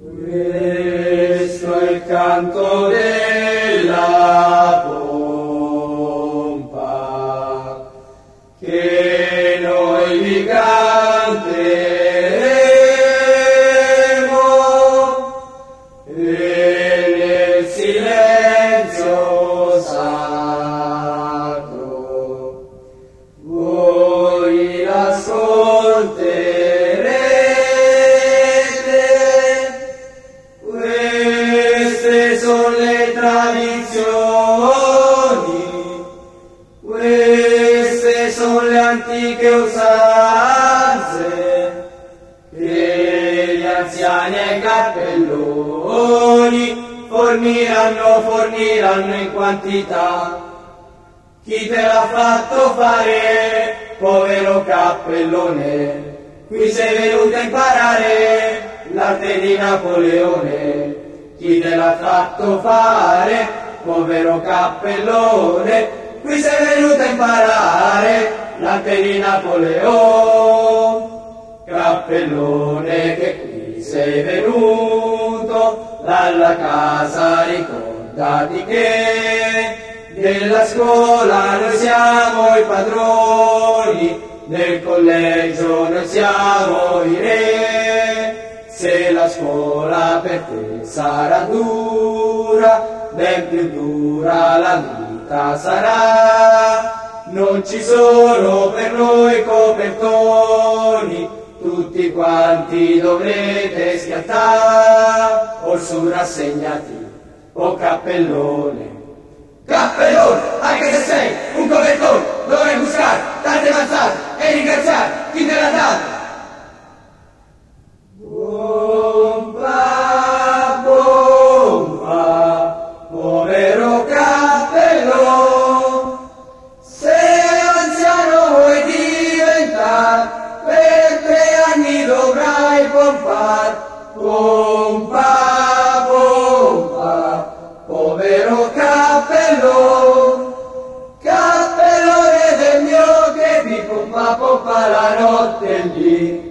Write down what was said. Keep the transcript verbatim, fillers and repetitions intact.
Questo è il canto della pompa che noi vi canteremo e nel silenzio sacro voi l'ascolterete. Queste sono le tradizioni, queste sono le antiche usanze che gli anziani e i cappelloni forniranno, forniranno in quantità. Chi te l'ha fatto fare, povero cappellone? Qui sei venuto a imparare l'arte di Napoleone. Chi te l'ha fatto fare, povero cappellone? Qui sei venuto a imparare l'arte di Napoleone. Cappellone, che qui sei venuto dalla casa, ricordati che della scuola noi siamo i padroni, nel collegio noi siamo i re. Se la scuola per te sarà dura, ben più dura la vita sarà. Non ci sono per noi copertoni, tutti quanti dovrete schiattare. Orsù rassegnati, o cappellone. Cappellone, anche se sei un copertone, dovrai buscare tante mazzate e ringraziare chi te l'ha dato. Pompa, pompa, povero cappellone, se anziano vuoi diventare, per tre anni dovrai pompare. Pompa, pompa, povero cappellone, cappellone del mio che ti pompa pompa la notte lì.